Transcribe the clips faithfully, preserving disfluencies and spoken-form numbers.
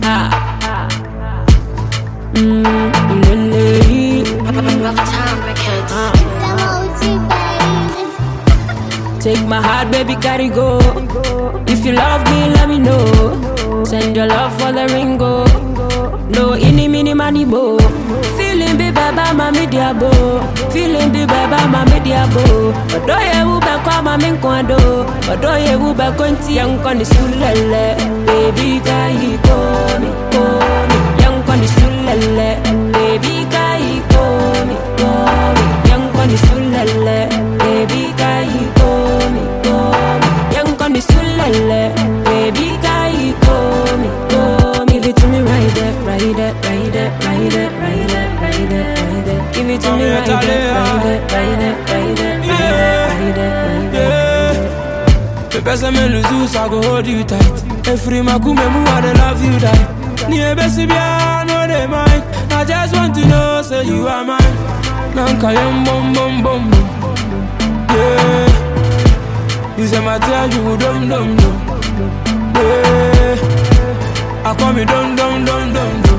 Ah. Mmm, lily. Rough time records. Uh. Take my heart, baby, carry go. If you love me, let me know. Send your love for the ringo. No ini mini money bo. Feeling be baba ma media bo. Feeling be baba ma media bo. Odo ye wu ba kwa ma min kwando. Odo ye wu ba konti yang kondi sulele. Baby kai komi komi yang kondi sulele. Baby kai komi komi yang kondi sulele. Baby kai komi komi yang kondi sulele. Baby kai komi komi. Give it to me right there, right there, right there, right there, right there, right there, right there. Give it to me right there, right there, right there, right there, right there, right there. The best I may lose, I go hold you tight. Every makume move, I love you die. Near Bessie, I know they mine. I just want to know, say you are mine. Nanka yum bum bum bum bum. Yeah. You say my tell you dum dum dum. Yeah. I call me dum dum dum dum dum.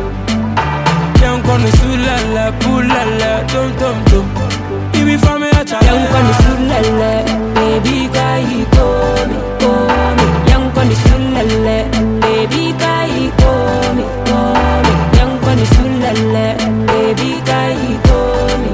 Young con sulala, pulala, dum dum dum. Give me from me a child. Young con sulala, baby kai komi komi. Young con sulala, baby kai komi komi. Young con sulala, baby kai komi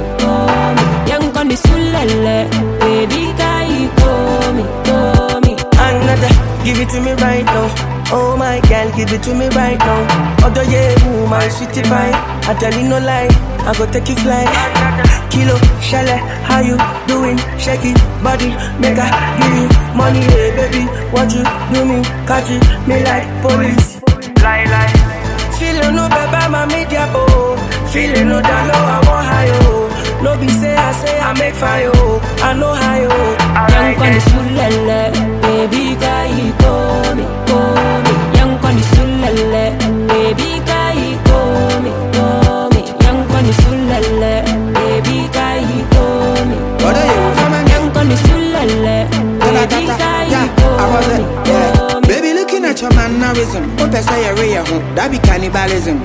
komi. Young con sulala, baby kai komi komi. Another, give it to me right now. Oh my girl, give it to me right now. Other yeah, ooh, my sweetie pie. I tell you no lie, I go take you fly. Kilo, shale, how you doing? Shake it, body, make I give you money, hey baby. What you do me, catch it, me like police. Lie, lie. Feeling no baba, my media bo. Feeling no down low, I want high. No be say I say I make fire. I know high. Young con sulele, baby kai komi komi. Young con sulele, baby kai komi komi. Young con sulele, baby kai komi komi. Young con sulele, baby kai komi komi. Baby, looking at your mannerism, what I say a real home, that be cannibalism.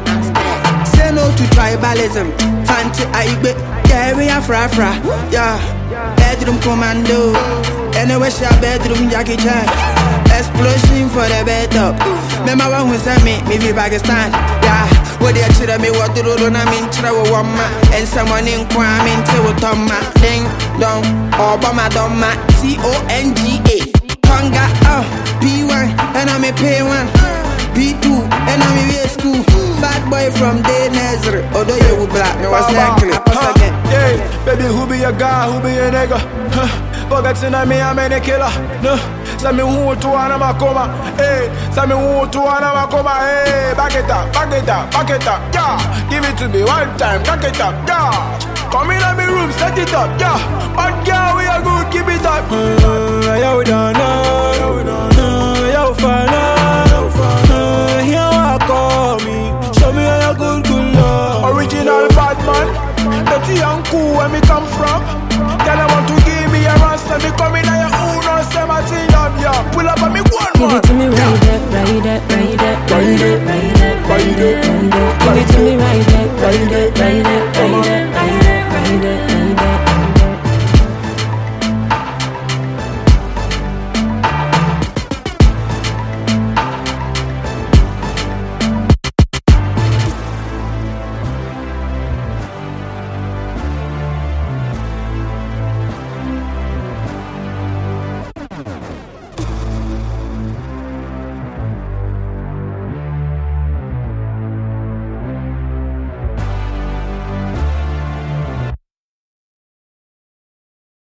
Say no to tribalism. Fancy I bet, yeah, we are fra fra, yeah. Bedroom commando, anyway, share bedroom Jackie Chan. Explosion for the bed up. Remember when we sent me, me be Pakistan, yeah. What they tell me what the road on I mean, travel one man, and someone in crime into a Toma. Ding dong, Obama Doma, T O N G A. Tonga, oh, B one, and I'm a pay one. B two, and I'm in school. Bad boy from day Nazareth. Although you were black, no, what's exactly? Yeah, baby, who be your guy, who be your nigga? Huh. Forgetting me, I'm a killer. No, send me who to one of my coma. Hey, send me who to one of my coma. Hey, back it up, back it up, back it up. Yeah, give it to me one time, back it up. Yeah, come in my room, set it up. Yeah, but girl, we are good, keep it up. Uh, yeah, we don't know. Yeah, we don't know. Yeah, we find out. Here I call me, show me how you good, good love. Original bad man, dirty and cool where me come from. Girl, I want to give me a ransom, me come in your own, no say my thing up, yeah. Pull up on me one Give more. it to me right there, right there, right there, right there, right there, right there. Give it to me right there, right there, right there, right there.